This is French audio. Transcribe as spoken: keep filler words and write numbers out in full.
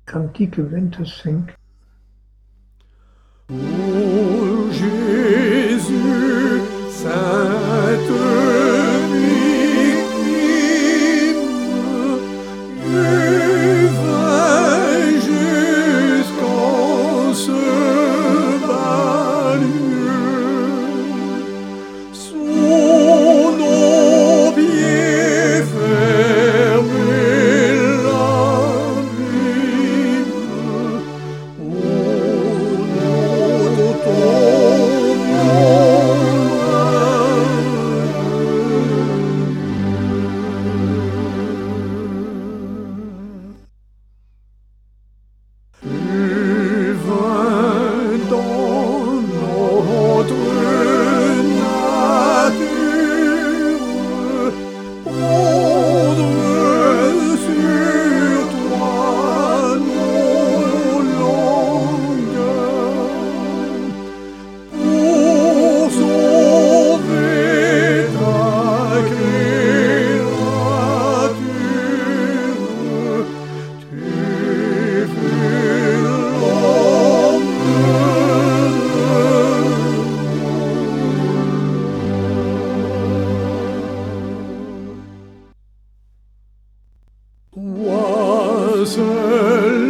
Cantique vingt-cinq. Ô Jésus, sainte victime, tu vas jusqu'en ce bas lieu. Sous nos pieds fermés l'abîme, au nom de ton Tu vins dans notre nature, prendre sur toi nos langueurs, pour sauver ta créature. Tu fus l'homme de Toi seul